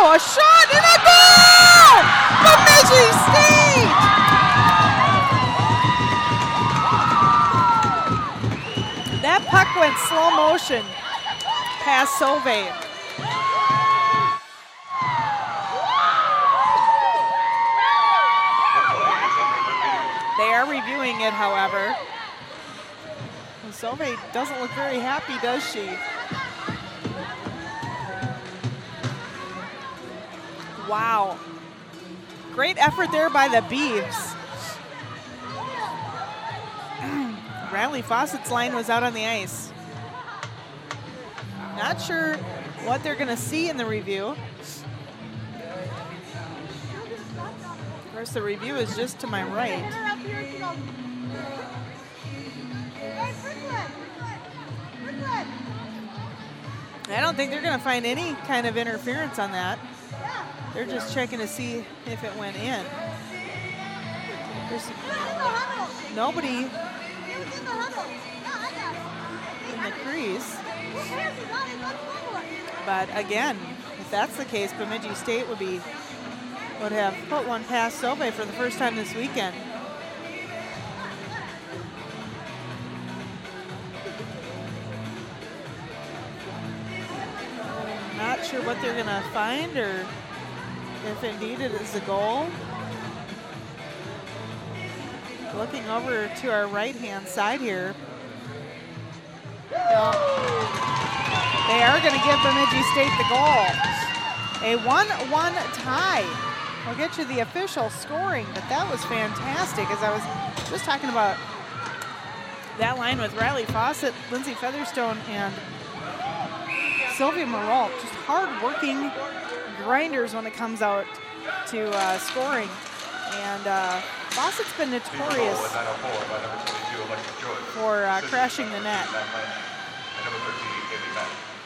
Oh, a shot and a goal! Bemidji State! That puck went slow motion past Sauvé. They are reviewing it, however. And Sauvé doesn't look very happy, does she? Wow. Great effort there by the Beavs. Riley Fawcett's line was out on the ice. Not sure what they're going to see in the review. Of course, the review is just to my right. I don't think they're going to find any kind of interference on that. They're just checking to see if it went in. There's nobody in the crease. But again, if that's the case, Bemidji State would have put one past Sauvé for the first time this weekend. I'm not sure what they're gonna find or if indeed it is a goal. Looking over to our right-hand side here. No. They are going to give Bemidji State the goal. A 1-1 tie. We'll get you the official scoring, but that was fantastic. As I was just talking about that line with Riley Fawcett, Lindsay Featherstone, and Sylvia Maralt. Just hard-working grinders when it comes out to scoring. And Fawcett's been notorious for crashing the net.